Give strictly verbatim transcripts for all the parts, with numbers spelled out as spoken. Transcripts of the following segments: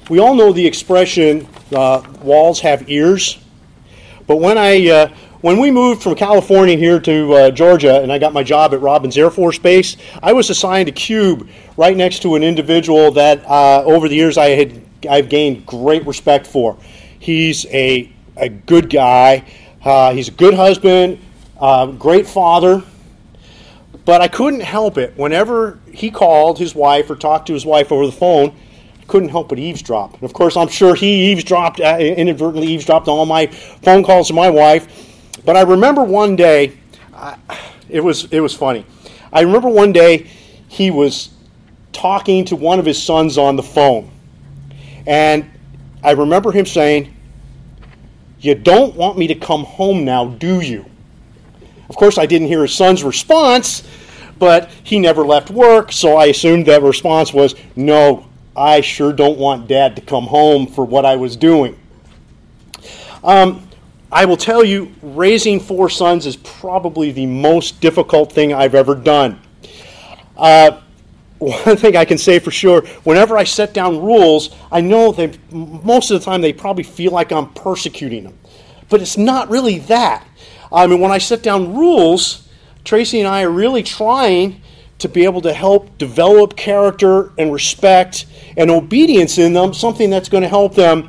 We all know the expression, uh, walls have ears. But when I uh, when we moved from California here to uh, Georgia, and I got my job at Robins Air Force Base, I was assigned a cube right next to an individual that uh, over the years I had I've gained great respect for. He's a a good guy. Uh, he's a good husband, uh, great father. But I couldn't help it. Whenever he called his wife or talked to his wife over the phone, I couldn't help but eavesdrop. And of course, I'm sure he eavesdropped, uh, inadvertently eavesdropped on all my phone calls to my wife. But I remember one day, uh, it was it was funny. I remember one day he was talking to one of his sons on the phone. And I remember him saying, "You don't want me to come home now, do you?" Of course, I didn't hear his son's response, but he never left work, so I assumed that response was, "No, I sure don't want Dad to come home for what I was doing." Um, I will tell you, raising four sons is probably the most difficult thing I've ever done. Uh, one thing I can say for sure, whenever I set down rules, I know that most of the time they probably feel like I'm persecuting them. But it's not really that. I mean, when I set down rules, Tracy and I are really trying to be able to help develop character and respect and obedience in them, something that's going to help them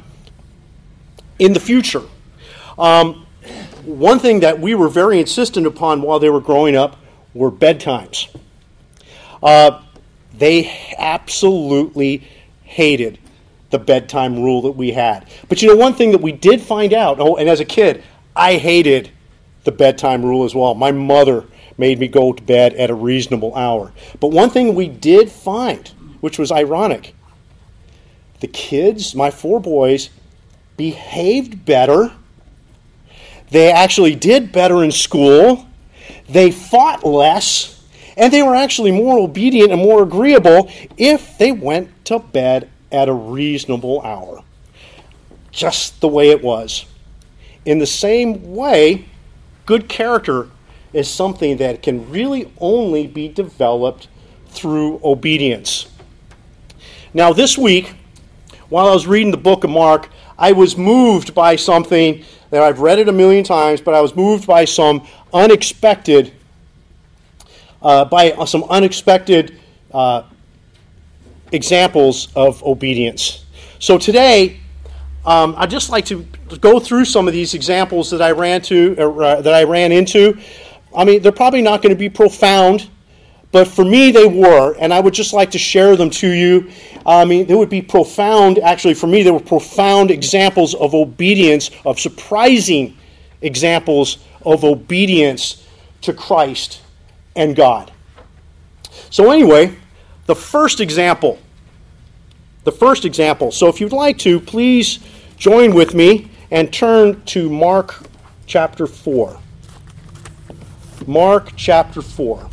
in the future. Um, one thing that we were very insistent upon while they were growing up were bedtimes. Uh, they absolutely hated the bedtime rule that we had. But you know, one thing that we did find out, oh, and as a kid, I hated the bedtime rule as well. My mother made me go to bed at a reasonable hour. But one thing we did find, which was ironic, the kids, my four boys, behaved better. They actually did better in school. They fought less. And they were actually more obedient and more agreeable if they went to bed at a reasonable hour. Just the way it was. In the same way, good character is something that can really only be developed through obedience. Now, this week, while I was reading the book of Mark, I was moved by something that I've read it a million times, but I was moved by some unexpected, uh, by some unexpected uh, examples of obedience. So today, um, I'd just like to go through some of these examples that I ran to, or, uh, that I ran into. I mean, they're probably not going to be profound, but for me they were, and I would just like to share them to you. I mean, they would be profound, actually for me they were profound examples of obedience, of surprising examples of obedience to Christ and God. So anyway, the first example, the first example. So if you'd like to, please join with me and turn to Mark chapter four. Mark chapter four.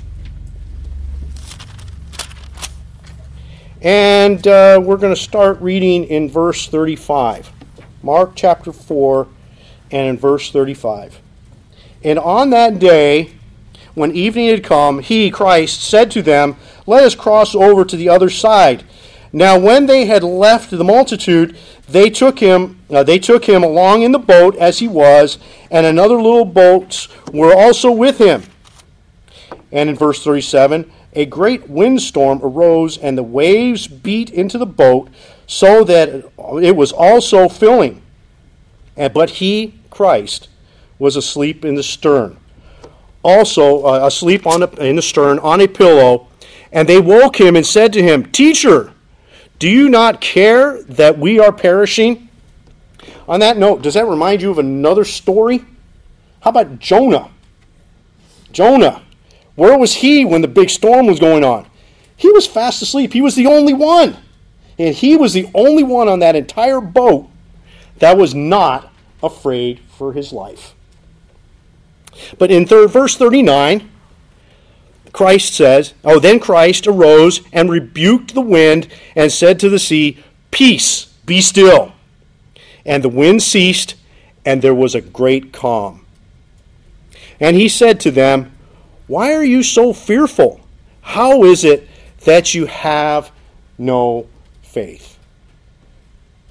And uh, we're going to start reading in verse thirty-five. Mark chapter four and in verse thirty-five. And on that day, when evening had come, he, Christ, said to them, "Let us cross over to the other side." Now when they had left the multitude, they took him uh, they took him along in the boat as he was, and another little boats were also with him. And in verse thirty-seven, a great windstorm arose, and the waves beat into the boat, so that it was also filling. And but he, Christ, was asleep in the stern, also uh, asleep on a, in the stern on a pillow. And they woke him and said to him, "Teacher, do you not care that we are perishing?" On that note, does that remind you of another story? How about Jonah? Jonah, where was he when the big storm was going on? He was fast asleep. He was the only one. And he was the only one on that entire boat that was not afraid for his life. But in third, verse thirty-nine, Christ says, oh, then Christ arose and rebuked the wind and said to the sea, "Peace, be still." And the wind ceased, and there was a great calm. And he said to them, "Why are you so fearful? How is it that you have no faith?"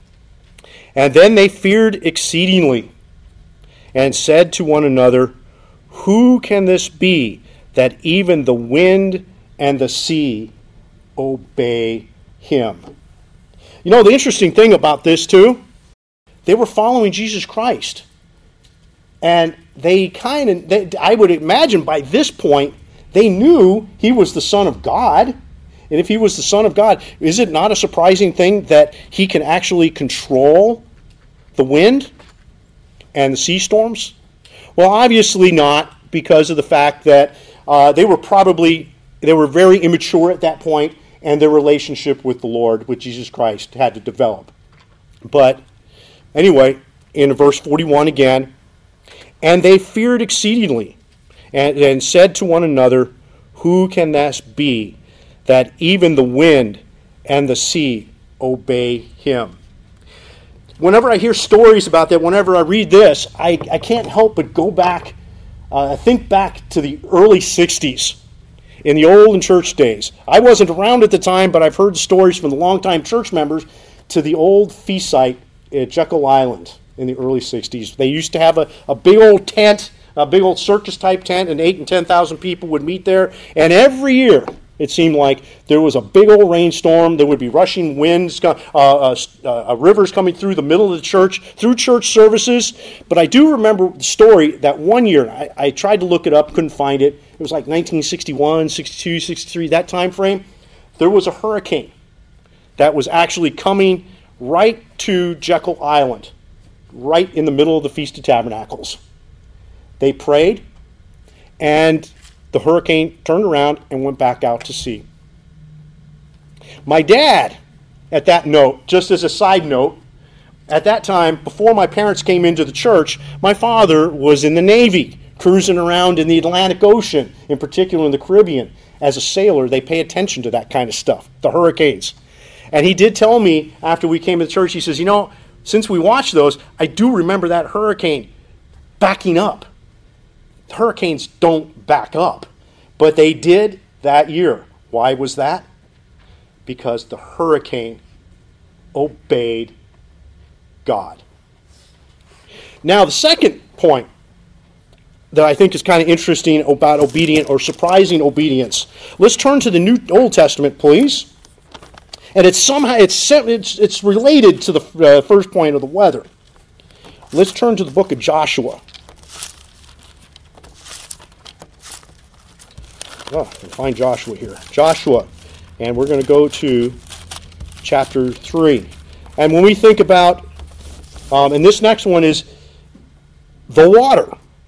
And then they feared exceedingly, and said to one another, Who can this be, that even the wind and the sea obey him? You know, the interesting thing about this too, they were following Jesus Christ. And they kind of, I would imagine by this point, they knew he was the Son of God. And if he was the Son of God, is it not a surprising thing that he can actually control the wind and the sea storms? Well, obviously not, because of the fact that uh, they were probably, they were very immature at that point, and their relationship with the Lord, with Jesus Christ, had to develop. But anyway, in verse forty-one again, and they feared exceedingly, and, and said to one another, Who can this be, that even the wind and the sea obey him? Whenever I hear stories about that, whenever I read this, I, I can't help but go back, uh, think back to the early sixties, in the olden church days. I wasn't around at the time, but I've heard stories from the longtime church members to the old feast site at Jekyll Island in the early sixties. They used to have a, a big old tent, a big old circus-type tent, and eight and ten thousand people would meet there. And every year, it seemed like there was a big old rainstorm. There would be rushing winds, uh, uh, uh, rivers coming through the middle of the church, through church services. But I do remember the story that one year, I, I tried to look it up, couldn't find it. It was like nineteen sixty-one, sixty-two, sixty-three, that time frame. There was a hurricane that was actually coming right to Jekyll Island, right in the middle of the Feast of Tabernacles. They prayed, and the hurricane turned around and went back out to sea. My dad, at that note, just as a side note, at that time, before my parents came into the church, my father was in the Navy, cruising around in the Atlantic Ocean, in particular in the Caribbean. As a sailor, they pay attention to that kind of stuff, the hurricanes. And he did tell me after we came to the church, he says, you know, since we watched those, I do remember that hurricane backing up. Hurricanes don't back up, but they did that year. Why was that? Because the hurricane obeyed God. Now, the second point that I think is kind of interesting about obedient or surprising obedience. Let's turn to the New Old Testament, please. And it's somehow it's it's, it's related to the uh, first point of the weather. Let's turn to the book of Joshua. Oh, I can find Joshua here. Joshua. And we're going to go to chapter three. And when we think about, um, and this next one is the water.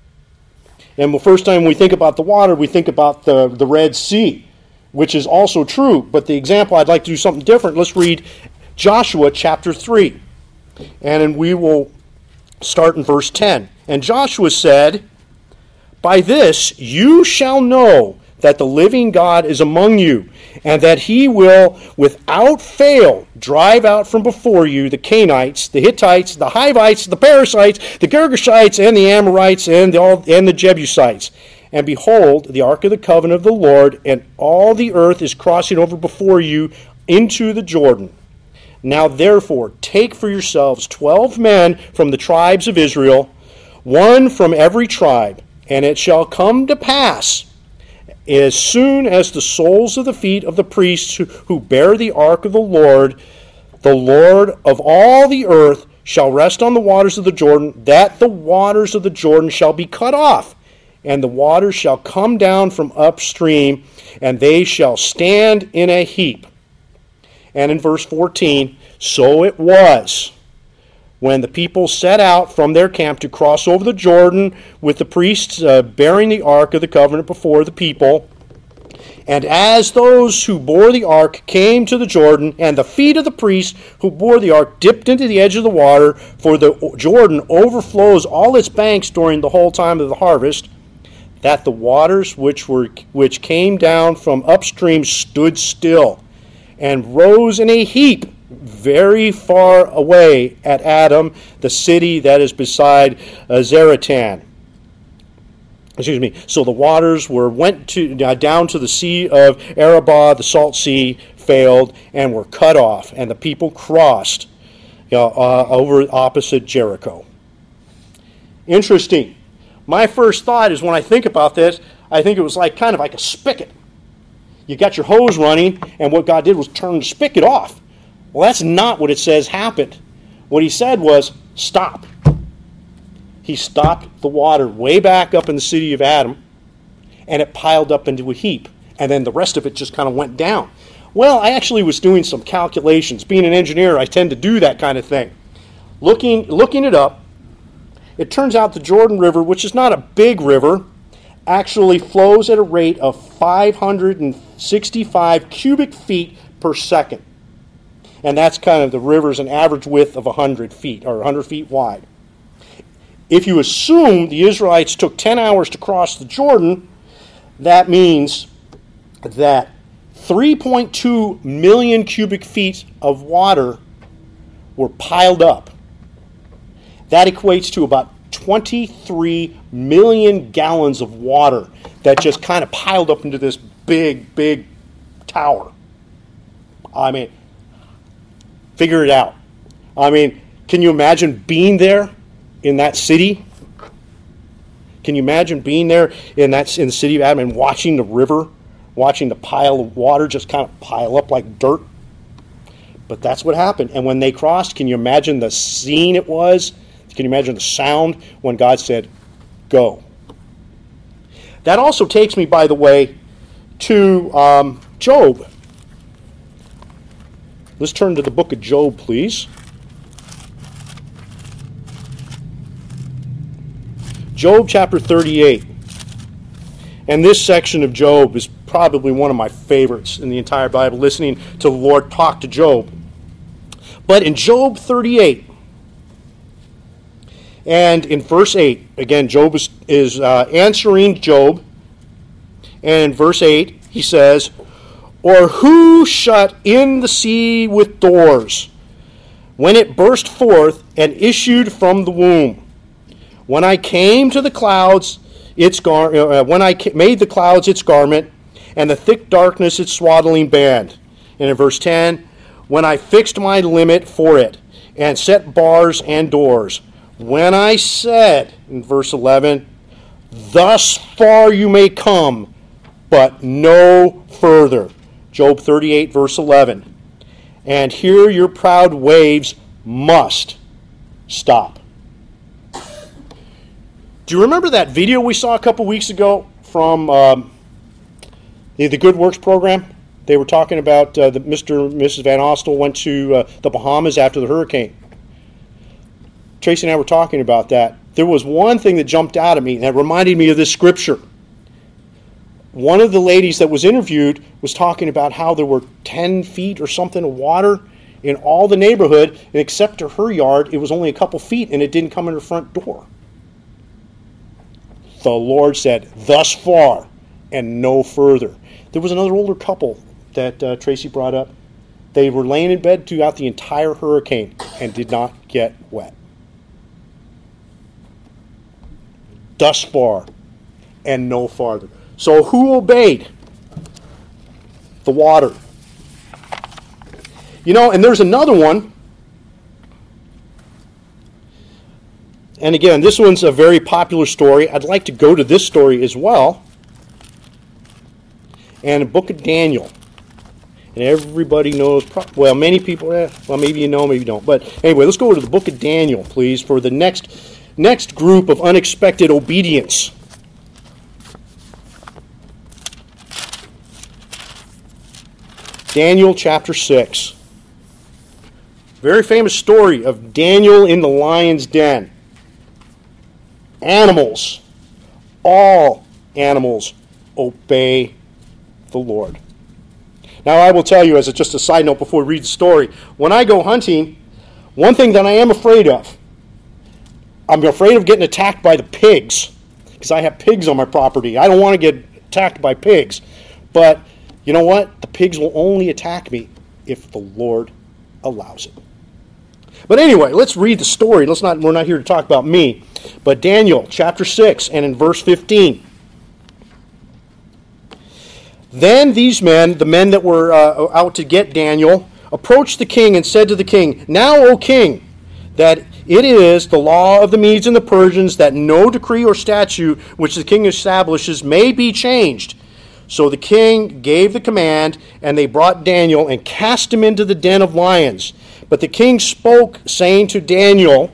And the first time we think about the water, we think about the, the Red Sea, which is also true. But the example, I'd like to do something different. Let's read Joshua chapter three. And we will start in verse ten. And Joshua said, By this you shall know that the living God is among you, and that he will without fail drive out from before you the Canaanites, the Hittites, the Hivites, the Perizzites, the Girgashites, and the Amorites, and the, all, and the Jebusites. And behold, the ark of the covenant of the Lord, and all the earth is crossing over before you into the Jordan. Now therefore, take for yourselves twelve men from the tribes of Israel, one from every tribe, and it shall come to pass, as soon as the soles of the feet of the priests who, who bear the ark of the Lord, the Lord of all the earth, shall rest on the waters of the Jordan, that the waters of the Jordan shall be cut off, and the waters shall come down from upstream, and they shall stand in a heap. And in verse fourteen, so it was, when the people set out from their camp to cross over the Jordan with the priests uh, bearing the ark of the covenant before the people, and as those who bore the ark came to the Jordan, and the feet of the priests who bore the ark dipped into the edge of the water, for the Jordan overflows all its banks during the whole time of the harvest, that the waters which were which came down from upstream stood still, and rose in a heap very far away at Adam, the city that is beside uh, Zaratan. Excuse me. So the waters were went to uh, down to the sea of Arabah, the salt sea, failed, and were cut off, and the people crossed. you know, uh, over opposite Jericho. Interesting. My first thought is when I think about this, I think it was like kind of like a spigot. You got your hose running, and what God did was turn the spigot off. Well, that's not what it says happened. What he said was, stop. He stopped the water way back up in the city of Adam, and it piled up into a heap. And then the rest of it just kind of went down. Well, I actually was doing some calculations. Being an engineer, I tend to do that kind of thing. Looking, looking it up, it turns out the Jordan River, which is not a big river, actually flows at a rate of five hundred sixty-five cubic feet per second. And that's kind of the river's an average width of one hundred feet, or one hundred feet wide. If you assume the Israelites took ten hours to cross the Jordan, that means that three point two million cubic feet of water were piled up. That equates to about twenty-three million gallons of water that just kind of piled up into this big, big tower. I mean, figure it out. I mean, can you imagine being there in that city? Can you imagine being there in that in the city of Adam and watching the river, watching the pile of water just kind of pile up like dirt? But that's what happened. And when they crossed, can you imagine the scene it was? Can you imagine the sound when God said, go? That also takes me, by the way, to um, Job. Let's turn to the book of Job, please. Job chapter thirty-eight. And this section of Job is probably one of my favorites in the entire Bible, listening to the Lord talk to Job. But in Job thirty-eight, and in verse eight, again, Job is, is uh, answering Job. And in verse eight, he says, or who shut in the sea with doors when it burst forth and issued from the womb? When I came to the clouds, its gar- uh, when I made the clouds its garment, and the thick darkness its swaddling band. And in verse ten, when I fixed my limit for it, and set bars and doors. When I said, in verse eleven, thus far you may come, but no further. Job thirty-eight, verse eleven. And here your proud waves must stop. Do you remember that video we saw a couple weeks ago from um, the, the Good Works program? They were talking about uh, the Mister and Missus Van Ostel went to uh, the Bahamas after the hurricane. Tracy and I were talking about that. There was one thing that jumped out at me, and that reminded me of this scripture. One of the ladies that was interviewed was talking about how there were ten feet or something of water in all the neighborhood, and except to her yard, it was only a couple feet, and it didn't come in her front door. The Lord said, thus far and no further. There was another older couple that uh, Tracy brought up. They were laying in bed throughout the entire hurricane and did not get wet. Thus far and no farther. So who obeyed? The water. You know, and there's another one. And again, this one's a very popular story. I'd like to go to this story as well. And the book of Daniel. And everybody knows, well, many people, eh, well, maybe you know, maybe you don't. But anyway, let's go to the book of Daniel, please, for the next next group of unexpected obedience. Daniel chapter six. Very famous story of Daniel in the lion's den. Animals, all animals obey the Lord. Now I will tell you, as a, just a side note before we read the story, when I go hunting, one thing that I am afraid of, I'm afraid of getting attacked by the pigs, because I have pigs on my property. I don't want to get attacked by pigs. But you know what? The pigs will only attack me if the Lord allows it. But anyway, let's read the story. Let's not, we're not here to talk about me. But Daniel chapter six and in verse fifteen. Then these men, the men that were uh, out to get Daniel, approached the king and said to the king, now, O king, that it is the law of the Medes and the Persians that no decree or statute which the king establishes may be changed. So the king gave the command, and they brought Daniel and cast him into the den of lions. But the king spoke, saying to Daniel,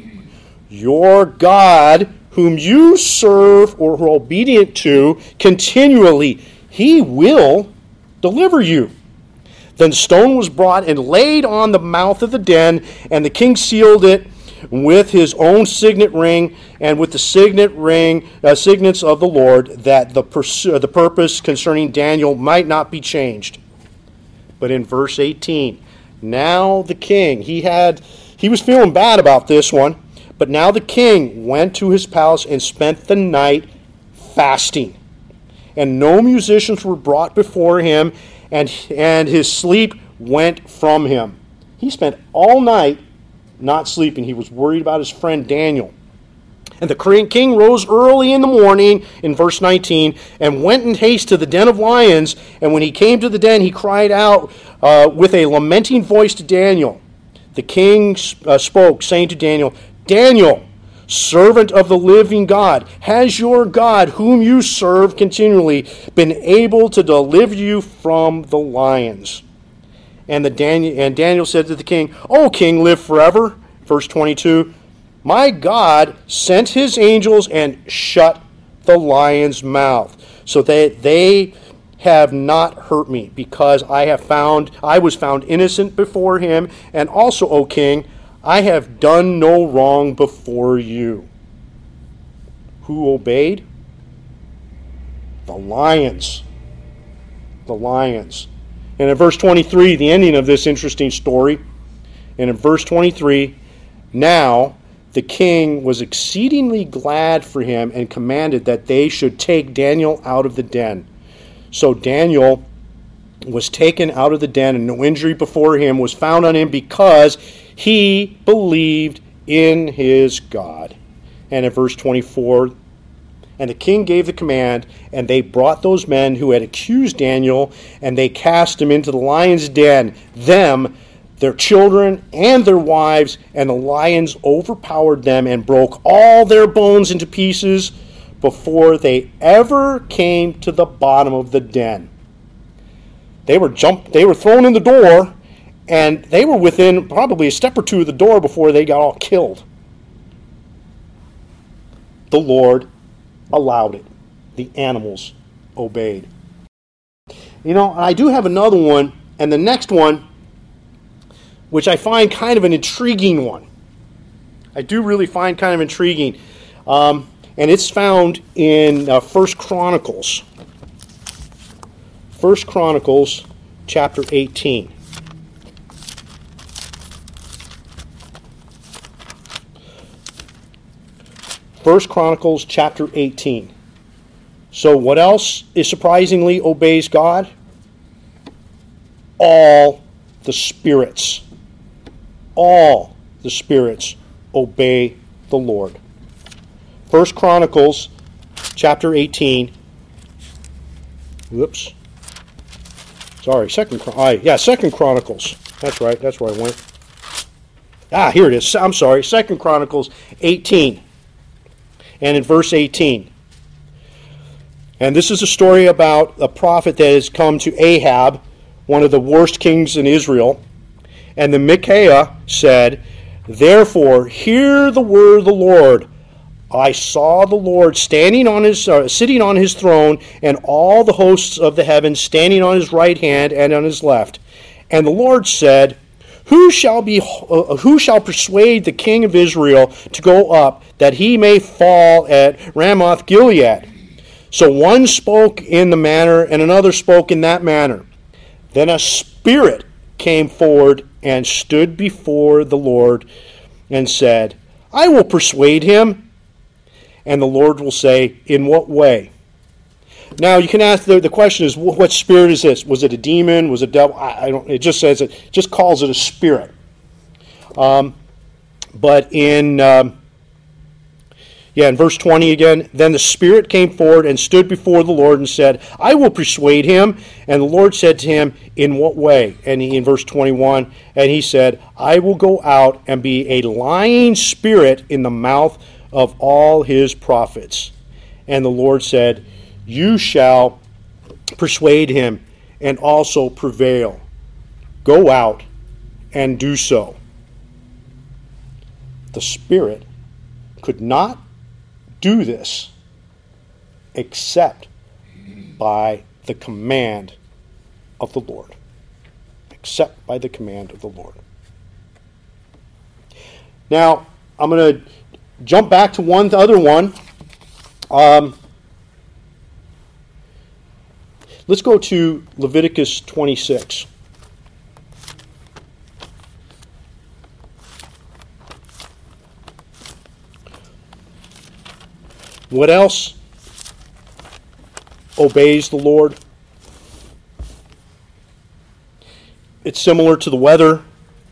your God, whom you serve or are obedient to continually, he will deliver you. Then stone was brought and laid on the mouth of the den, and the king sealed it with his own signet ring and with the signet ring uh, signets of the Lord, that the, pers- the purpose concerning Daniel might not be changed. But in verse eighteen, now the king, he had he was feeling bad about this one, but now the king went to his palace and spent the night fasting. And no musicians were brought before him, and and his sleep went from him. He spent all night not sleeping. He was worried about his friend Daniel. And the king rose early in the morning, in verse nineteen, and went in haste to the den of lions. And when he came to the den, he cried out uh, with a lamenting voice to Daniel. The king uh, spoke, saying to Daniel, Daniel, servant of the living God, has your God, whom you serve continually, been able to deliver you from the lions? And, the Daniel, and Daniel said to the king, O king, live forever. Verse twenty-two, my God sent his angels and shut the lion's mouth, so that they have not hurt me, because I have found I was found innocent before him, and also, O king, I have done no wrong before you. Who obeyed? The lions. The lions. And in verse twenty-three, the ending of this interesting story, and in verse twenty-three, now the king was exceedingly glad for him and commanded that they should take Daniel out of the den. So Daniel was taken out of the den, and no injury before him was found on him, because he believed in his God. And in verse twenty-four, and the king gave the command, and they brought those men who had accused Daniel, and they cast him into the lion's den, them, their children, and their wives, and the lions overpowered them and broke all their bones into pieces before they ever came to the bottom of the den. They were jumped, they were thrown in the door, and they were within probably a step or two of the door before they got all killed. The Lord allowed it. The animals obeyed. You know, I do have another one, and the next one, which I find kind of an intriguing one. I do really find kind of intriguing. Um, and it's found in uh, First Chronicles. First Chronicles chapter eighteen. First Chronicles chapter eighteen. So what else is surprisingly obeys God? All the spirits. All the spirits obey the Lord. First Chronicles chapter eighteen. Whoops. Sorry, Second Chronicles. Yeah, Second Chronicles. That's right. That's where I went. Ah, here it is. I'm sorry. Second Chronicles eighteen. And in verse eighteen. And this is a story about a prophet that has come to Ahab, one of the worst kings in Israel. And the Micaiah said, therefore, hear the word of the Lord. I saw the Lord standing on his, uh, sitting on his throne, and all the hosts of the heavens standing on his right hand and on his left. And the Lord said, Who shall be? Uh, who shall persuade the king of Israel to go up, that he may fall at Ramoth Gilead? So one spoke in the manner, and another spoke in that manner. Then a spirit came forward and stood before the Lord and said, I will persuade him. And the Lord will say, in what way? Now you can ask, the, the question is, what spirit is this? Was it a demon? Was it a devil? I, I don't. It just says it. Just calls it a spirit. Um, but in um, Yeah, in verse twenty again, then the Spirit came forward and stood before the Lord and said, I will persuade him. And the Lord said to him, in what way? And he, in verse twenty-one, and he said, I will go out and be a lying spirit in the mouth of all his prophets. And the Lord said, you shall persuade him and also prevail. Go out and do so. The Spirit could not do this except by the command of the Lord. Except by the command of the Lord. Now, I'm going to jump back to one other one. Um, let's go to Leviticus twenty-six. What else obeys the Lord? It's similar to the weather,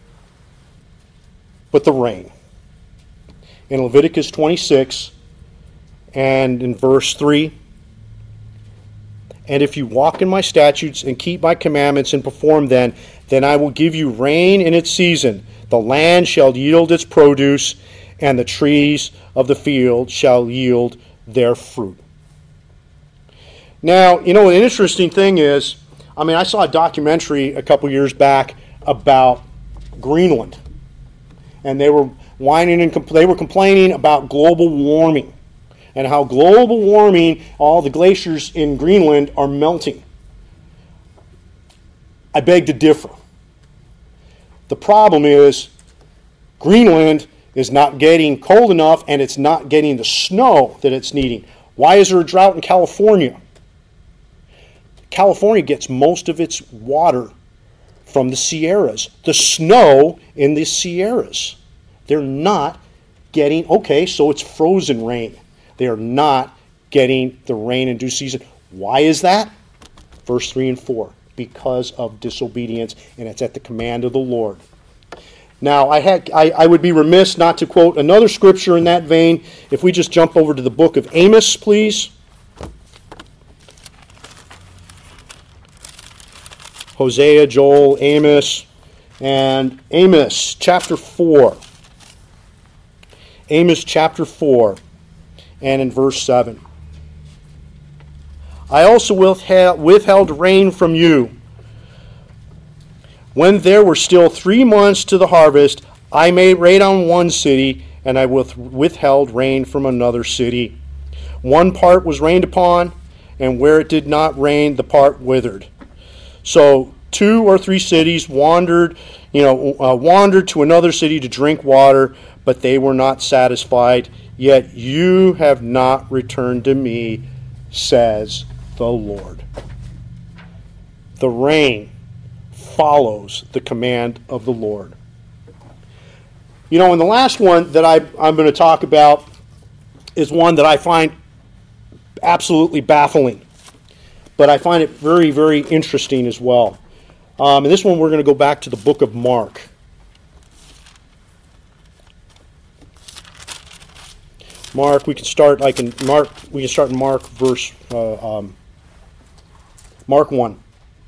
but the rain. In Leviticus twenty-six and in verse three, and if you walk in my statutes and keep my commandments and perform them, then I will give you rain in its season. The land shall yield its produce, and the trees of the field shall yield their fruit. Now, you know, an interesting thing is, I mean, I saw a documentary a couple years back about Greenland, and they were whining and compl- they were complaining about global warming and how global warming, all the glaciers in Greenland are melting. I beg to differ. The problem is Greenland is not getting cold enough, and it's not getting the snow that it's needing. Why is there a drought in California? California gets most of its water from the Sierras. The snow in the Sierras. They're not getting, okay, so it's frozen rain. They are not getting the rain in due season. Why is that? Verse three and four. Because of disobedience, and it's at the command of the Lord. Now, I, had, I, I would be remiss not to quote another scripture in that vein. If we just jump over to the book of Amos, please. Hosea, Joel, Amos, and Amos chapter four. Amos chapter four, and in verse seven. I also withheld rain from you. When there were still three months to the harvest, I made rain on one city, and I withheld rain from another city. One part was rained upon, and where it did not rain, the part withered. So two or three cities wandered, you know, uh, wandered to another city to drink water, but they were not satisfied. Yet you have not returned to me, says the Lord. The rain follows the command of the Lord. You know, and the last one that I, I'm going to talk about is one that I find absolutely baffling, but I find it very, very interesting as well. Um, and this one we're going to go back to the book of Mark. Mark, we can start like in Mark. We can start in Mark verse uh, um, Mark one.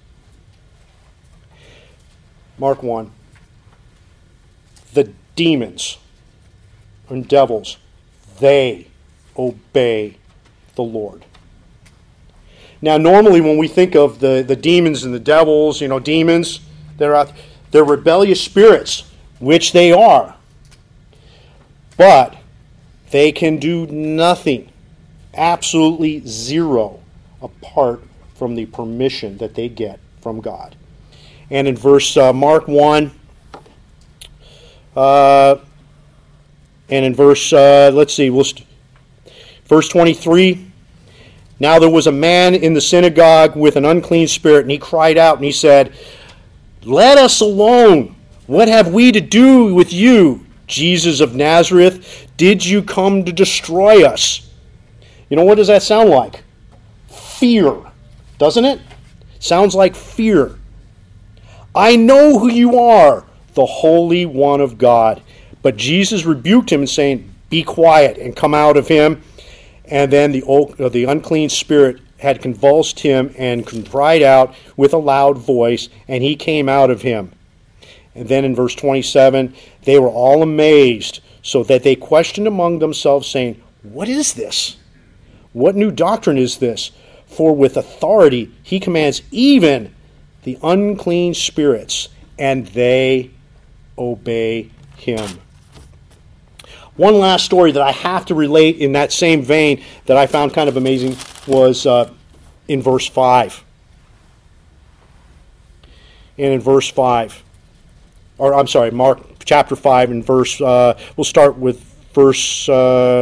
Mark one. The demons and devils, they obey the Lord. Now, normally when we think of the, the demons and the devils, you know, demons, they're out, they're rebellious spirits, which they are. But they can do nothing, absolutely zero, apart from the permission that they get from God. And in verse uh, Mark one, uh, and in verse, uh, let's see, we'll st- verse twenty-three, now there was a man in the synagogue with an unclean spirit, and he cried out, and he said, let us alone. What have we to do with you, Jesus of Nazareth? Did you come to destroy us? You know, what does that sound like? Fear, doesn't it? Sounds like fear. I know who you are, the Holy One of God. But Jesus rebuked him, saying, be quiet, and come out of him. And then the, old, uh, the unclean spirit had convulsed him and cried out with a loud voice, and he came out of him. And then in verse twenty-seven, they were all amazed, so that they questioned among themselves, saying, "What is this? What new doctrine is this? For with authority he commands even the unclean spirits, and they obey him." One last story that I have to relate in that same vein that I found kind of amazing was uh, in verse five. And in verse five, or I'm sorry, Mark chapter five and verse, uh, we'll start with verse, uh,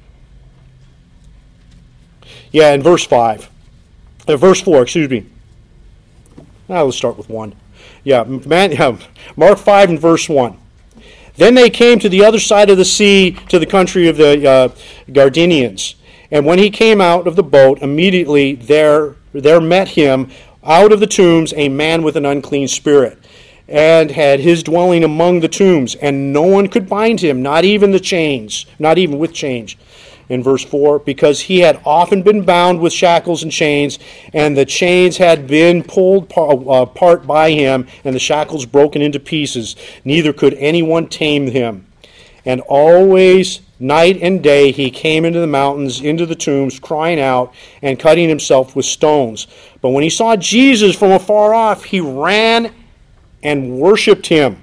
yeah, in verse five. Uh, verse four, excuse me. Now let's start with one. Yeah, man, yeah, Mark five and verse one. Then they came to the other side of the sea, to the country of the uh, Gardenians. And when he came out of the boat, immediately there, there met him out of the tombs a man with an unclean spirit, and had his dwelling among the tombs, and no one could bind him, not even the chains, not even with chains. In verse four, because he had often been bound with shackles and chains, and the chains had been pulled apart by him, and the shackles broken into pieces. Neither could anyone tame him. And always, night and day, he came into the mountains, into the tombs, crying out and cutting himself with stones. But when he saw Jesus from afar off, he ran and worshipped him.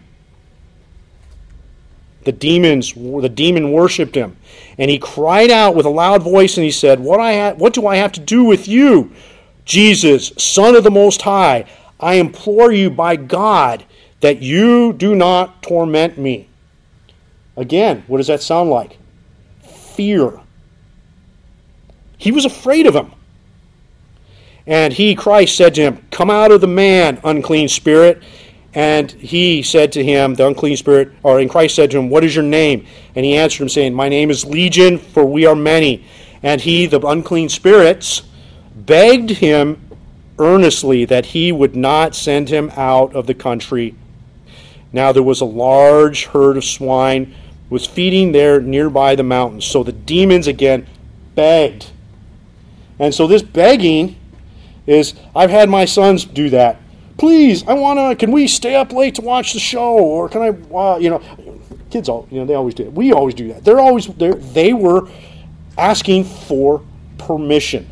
The demons, the demon worshipped him. And he cried out with a loud voice, and he said, What I ha- what do I have to do with you, Jesus, Son of the Most High? I implore you by God that you do not torment me. Again, what does that sound like? Fear. He was afraid of him. And he, Christ, said to him, Come out of the man, unclean spirit. And he said to him, the unclean spirit, or in Christ said to him, What is your name? And he answered him, saying, My name is Legion, for we are many. And he, the unclean spirits, begged him earnestly that he would not send him out of the country. Now there was a large herd of swine was feeding there nearby the mountains. So the demons again begged. And so this begging is, I've had my sons do that. Please, I want to, can we stay up late to watch the show? Or can I, uh, you know, kids, all, you know, they always do it. We always do that. They're always, they're, they were asking for permission.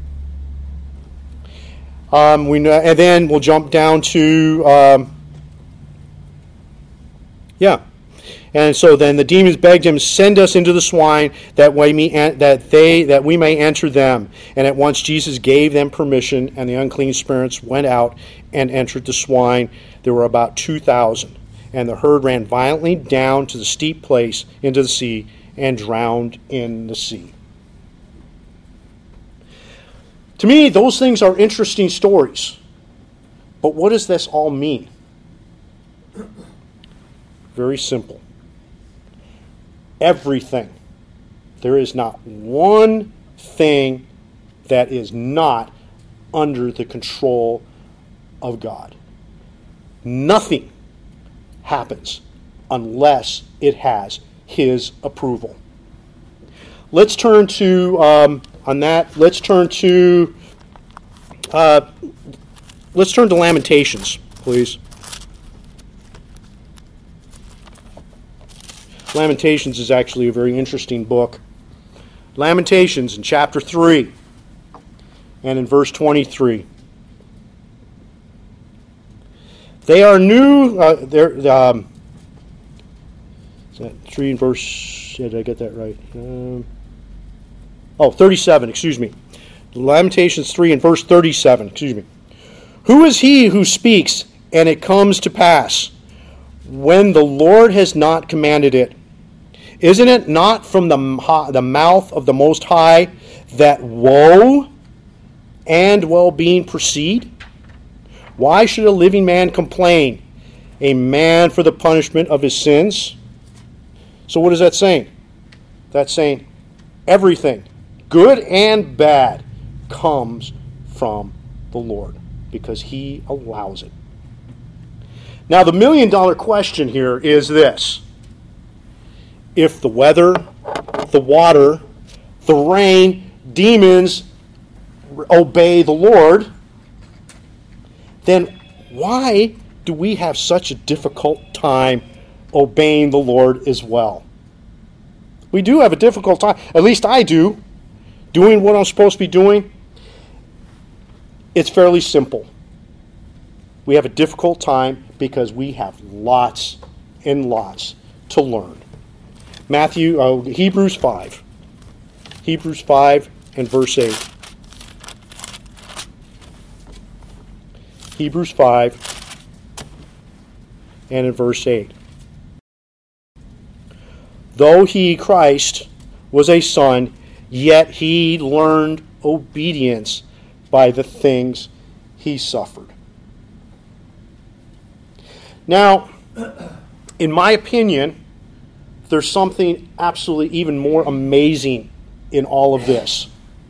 Um, we know, and then we'll jump down to, um, yeah. And so then the demons begged him, Send us into the swine, that way me, that they that we may enter them. And at once Jesus gave them permission, and the unclean spirits went out and entered the swine. There were about two thousand. And the herd ran violently down to the steep place into the sea and drowned in the sea. To me, those things are interesting stories. But what does this all mean? Very simple. Everything. There is not one thing that is not under the control of God. Nothing happens unless it has His approval. Let's turn to, um, on that, let's turn to, uh, let's turn to Lamentations, please. Lamentations is actually a very interesting book. Lamentations in chapter three and in verse twenty-three. They are new, uh, they're, um, is that three in verse, yeah, did I get that right? Um, oh, thirty-seven, excuse me. Lamentations three and verse thirty-seven, excuse me. Who is he who speaks and it comes to pass when the Lord has not commanded it? Isn't it not from the, the mouth of the Most High that woe and well-being proceed? Why should a living man complain, a man for the punishment of his sins? So what is that saying? That's saying everything, good and bad, comes from the Lord because He allows it. Now the million dollar question here is this. If the weather the water, the rain, demons obey the Lord, then why do we have such a difficult time obeying the Lord as well? We do have a difficult time, at least I do, doing what I'm supposed to be doing. It's fairly simple. We have a difficult time because we have lots and lots to learn. Matthew, uh, Hebrews five. Hebrews five and verse eight. Hebrews five and in verse eight. Though he, Christ, was a son, yet he learned obedience by the things he suffered. Now, in my opinion, there's something absolutely even more amazing in all of this.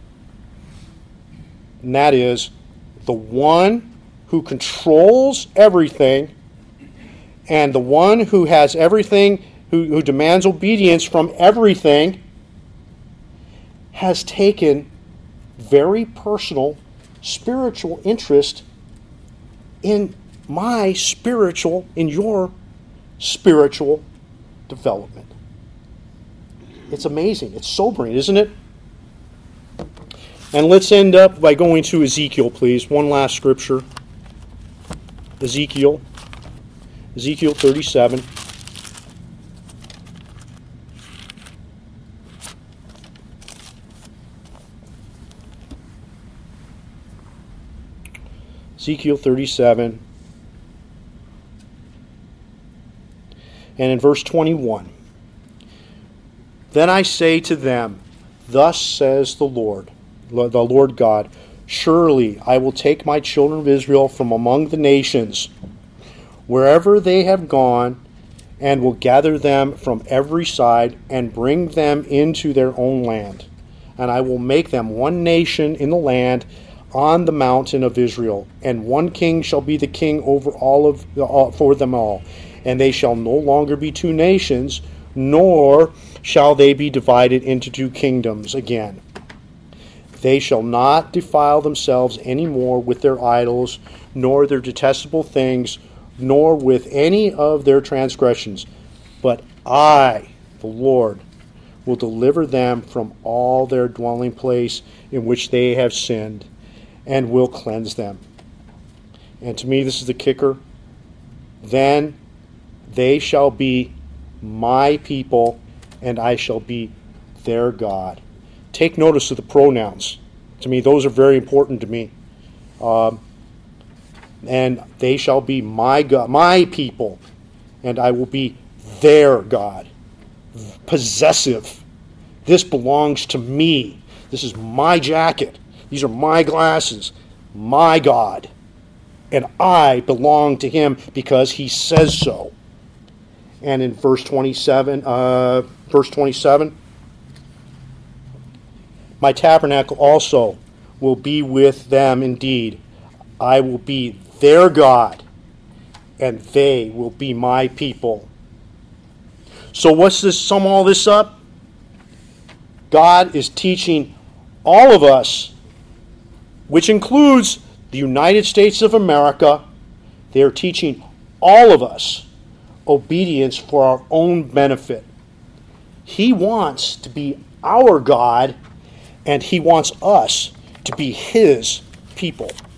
And that is the one who controls everything and the one who has everything, who, who demands obedience from everything, has taken very personal spiritual interest in my spiritual, in your spiritual development. It's amazing. It's sobering, isn't it? And let's end up by going to Ezekiel, please. One last scripture. Ezekiel. Ezekiel thirty-seven. Ezekiel thirty-seven. And in verse twenty-one. Then I say to them, thus says the Lord, the Lord God, surely I will take my children of Israel from among the nations, wherever they have gone, and will gather them from every side and bring them into their own land. And I will make them one nation in the land on the mountain of Israel, and one king shall be the king over all of all, for them all. And they shall no longer be two nations, nor shall they be divided into two kingdoms again. They shall not defile themselves any more with their idols, nor their detestable things, nor with any of their transgressions. But I, the Lord, will deliver them from all their dwelling place in which they have sinned, and will cleanse them. And to me, this is the kicker. Then they shall be my people, and I shall be their God. Take notice of the pronouns. To me, those are very important to me. Um, and they shall be my God, my people, and I will be their God. Possessive. This belongs to me. This is my jacket. These are my glasses. My God. And I belong to him because he says so. And in verse twenty-seven, uh, verse twenty-seven, my tabernacle also will be with them indeed. I will be their God, and they will be my people. So what's this? Sum all this up? God is teaching all of us, which includes the United States of America. They are teaching all of us obedience for our own benefit. He wants to be our God, and he wants us to be his people.